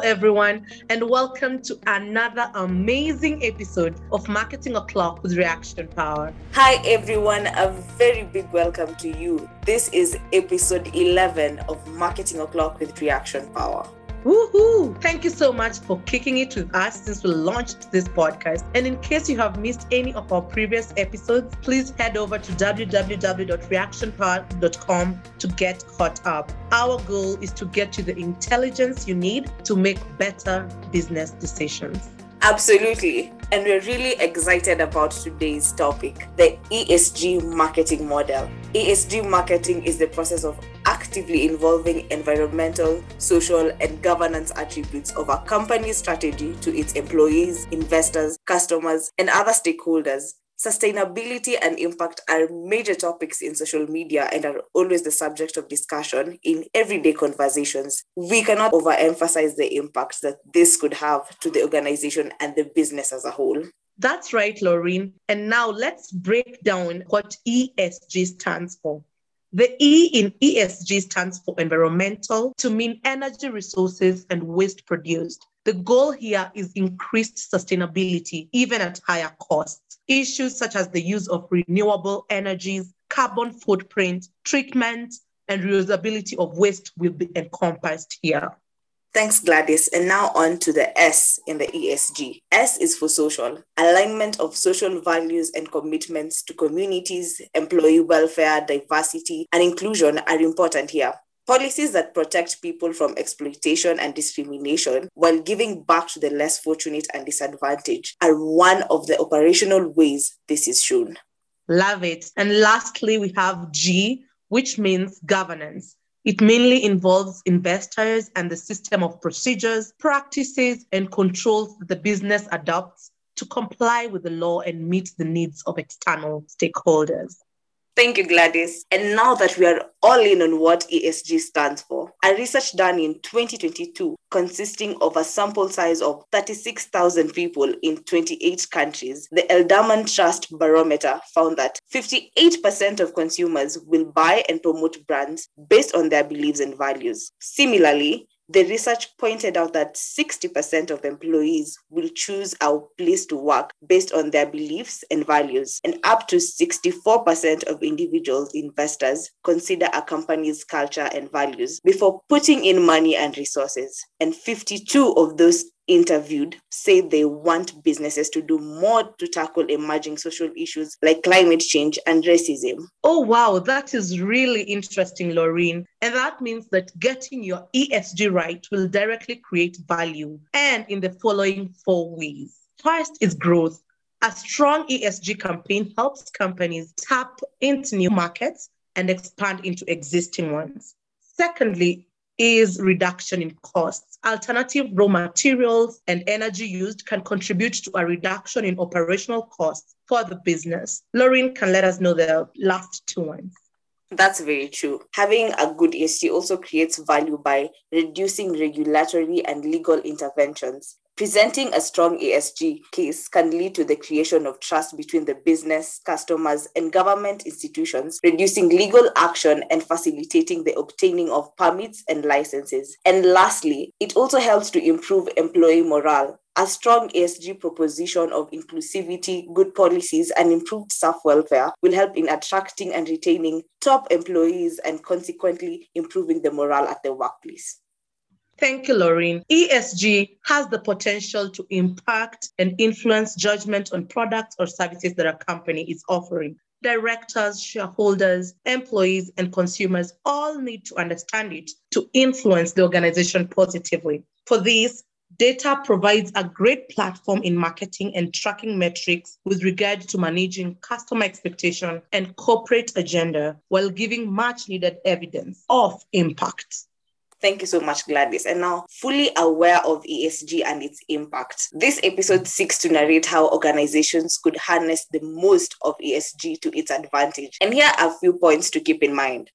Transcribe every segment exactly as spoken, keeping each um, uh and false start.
everyone, and welcome to another amazing episode of Marketing O'Clock with Reaction Power. Hi, everyone. A very big welcome to you. This is episode eleven of Marketing O'Clock with Reaction Power. Woohoo! Thank you so much for kicking it with us since we launched this podcast. And in case you have missed any of our previous episodes, please head over to w w w dot reaction power dot com to get caught up. Our goal is to get you the intelligence you need to make better business decisions. Absolutely. And we're really excited about today's topic, the E S G marketing model. E S G marketing is the process of actively involving environmental, social, and governance attributes of a company's strategy to its employees, investors, customers, and other stakeholders. Sustainability and impact are major topics in social media and are always the subject of discussion in everyday conversations. We cannot overemphasize the impact that this could have to the organization and the business as a whole. That's right, Laureen. And now let's break down what E S G stands for. The E in E S G stands for environmental, to mean energy, resources, and waste produced. The goal here is increased sustainability, even at higher costs. Issues such as the use of renewable energies, carbon footprint, treatment, and reusability of waste will be encompassed here. Thanks, Gladys. And now on to the S in the E S G. S is for social. Alignment of social values and commitments to communities, employee welfare, diversity, and inclusion are important here. Policies that protect people from exploitation and discrimination while giving back to the less fortunate and disadvantaged are one of the operational ways this is shown. Love it. And lastly, we have G, which means governance. It mainly involves investors and the system of procedures, practices, and controls that the business adopts to comply with the law and meet the needs of external stakeholders. Thank you, Gladys. And now that we are all in on what E S G stands for, a research done in twenty twenty-two, consisting of a sample size of thirty-six thousand people in twenty-eight countries, the Edelman Trust Barometer found that fifty-eight percent of consumers will buy and promote brands based on their beliefs and values. Similarly, the research pointed out that sixty percent of employees will choose a place to work based on their beliefs and values, and up to sixty-four percent of individual investors consider a company's culture and values before putting in money and resources. And fifty-two of those interviewed say they want businesses to do more to tackle emerging social issues like climate change and racism. Oh, wow, that is really interesting, Laureen. And that means that getting your E S G right will directly create value, and in the following four ways. First is growth. A strong E S G campaign helps companies tap into new markets and expand into existing ones. Secondly, is reduction in costs. Alternative raw materials and energy used can contribute to a reduction in operational costs for the business. Laureen can let us know the last two ones. That's very true. Having a good E S G also creates value by reducing regulatory and legal interventions. Presenting a strong E S G case can lead to the creation of trust between the business, customers, and government institutions, reducing legal action and facilitating the obtaining of permits and licenses. And lastly, it also helps to improve employee morale. A strong E S G proposition of inclusivity, good policies, and improved staff welfare will help in attracting and retaining top employees and consequently improving the morale at the workplace. Thank you, Laureen. E S G has the potential to impact and influence judgment on products or services that a company is offering. Directors, shareholders, employees, and consumers all need to understand it to influence the organization positively. For this, data provides a great platform in marketing and tracking metrics with regard to managing customer expectation and corporate agenda while giving much needed evidence of impact. Thank you so much, Gladys. And now, fully aware of E S G and its impact, this episode seeks to narrate how organizations could harness the most of E S G to its advantage. And here are a few points to keep in mind.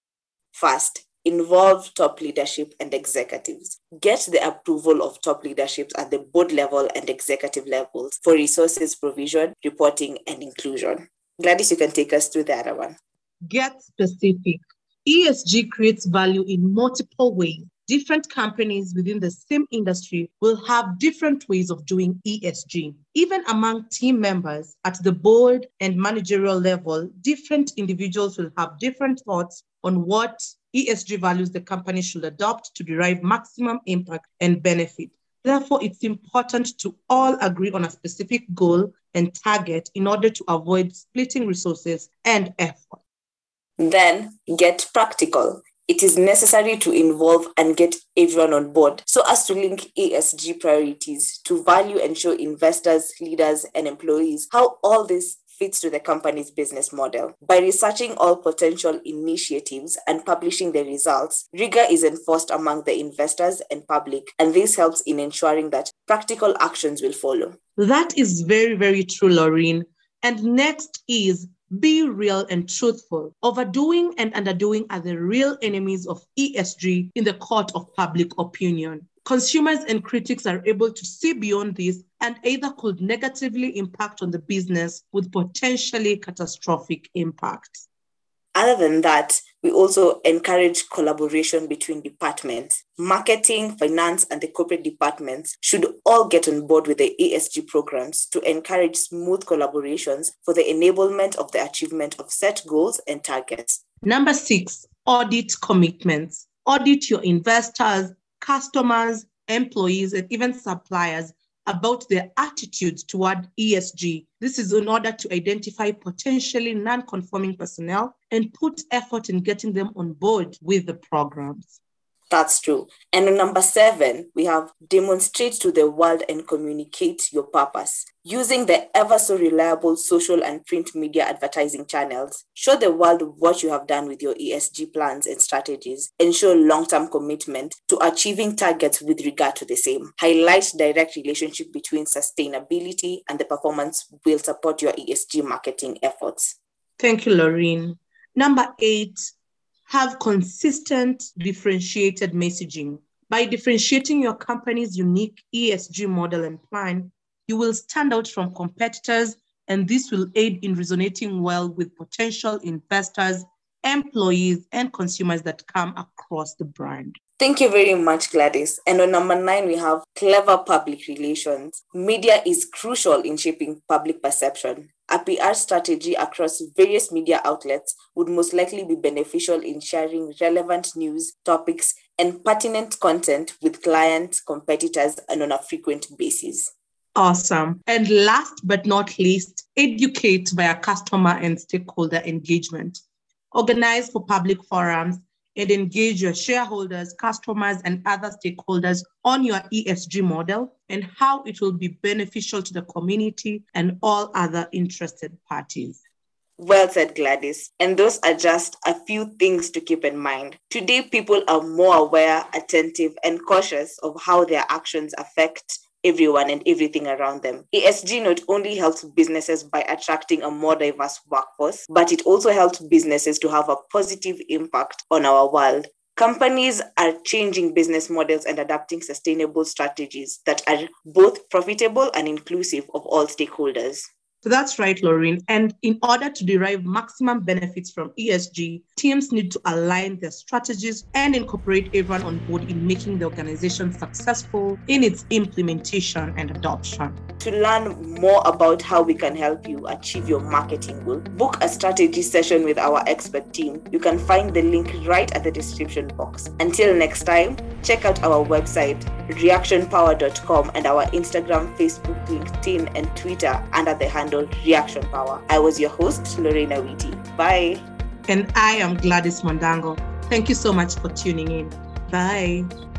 First, involve top leadership and executives. Get the approval of top leaderships at the board level and executive levels for resources provision, reporting, and inclusion. Gladys, you can take us through the other one. Get specific. E S G creates value in multiple ways. different companies within the same industry will have different ways of doing E S G. Even among team members at the board and managerial level, different individuals will have different thoughts on what E S G values the company should adopt to derive maximum impact and benefit. Therefore, it's important to all agree on a specific goal and target in order to avoid splitting resources and effort. Then get practical. It is necessary to involve and get everyone on board so as to link E S G priorities to value and show investors, leaders, and employees how all this fits to the company's business model. By researching all potential initiatives and publishing the results, rigor is enforced among the investors and public, and this helps in ensuring that practical actions will follow. That is very, very true, Laureen. And next is be real and truthful. Overdoing and underdoing are the real enemies of E S G in the court of public opinion. Consumers and critics are able to see beyond this and either could negatively impact on the business with potentially catastrophic impact. Other than that, we also encourage collaboration between departments. Marketing, finance, and the corporate departments should all get on board with the E S G programs to encourage smooth collaborations for the enablement of the achievement of set goals and targets. Number six, audit commitments. Audit your investors, customers, employees, and even suppliers about their attitudes toward E S G. This is in order to identify potentially non-conforming personnel and put effort in getting them on board with the programs. That's true. And on number seven, we have demonstrate to the world and communicate your purpose. Using the ever so reliable social and print media advertising channels, show the world what you have done with your E S G plans and strategies, and show long-term commitment to achieving targets with regard to the same. Highlight direct relationship between sustainability and the performance will support your E S G marketing efforts. Thank you, Laureen. Number eight, have consistent, differentiated messaging. By differentiating your company's unique E S G model and plan, you will stand out from competitors, and this will aid in resonating well with potential investors, employees, and consumers that come across the brand. Thank you very much, Gladys. And on number nine, we have clever public relations. Media is crucial in shaping public perception. A P R strategy across various media outlets would most likely be beneficial in sharing relevant news, topics, and pertinent content with clients, competitors, and on a frequent basis. Awesome. And last but not least, educate via customer and stakeholder engagement. Organize for public forums and engage your shareholders, customers, and other stakeholders on your E S G model and how it will be beneficial to the community and all other interested parties. Well said, Gladys. And those are just a few things to keep in mind. Today, people are more aware, attentive, and cautious of how their actions affect everyone and everything around them. E S G not only helps businesses by attracting a more diverse workforce, but it also helps businesses to have a positive impact on our world. Companies are changing business models and adapting sustainable strategies that are both profitable and inclusive of all stakeholders. So that's right, Laureen. And in order to derive maximum benefits from E S G, teams need to align their strategies and incorporate everyone on board in making the organization successful in its implementation and adoption. To learn more about how we can help you achieve your marketing goal, book a strategy session with our expert team. You can find the link right at the description box. Until next time, check out our website, reaction power dot com, and our Instagram, Facebook, LinkedIn, and Twitter under the handle Reaction Power. I was your host, Lorena Witty. Bye. And I am Gladys Mondango. Thank you so much for tuning in. Bye.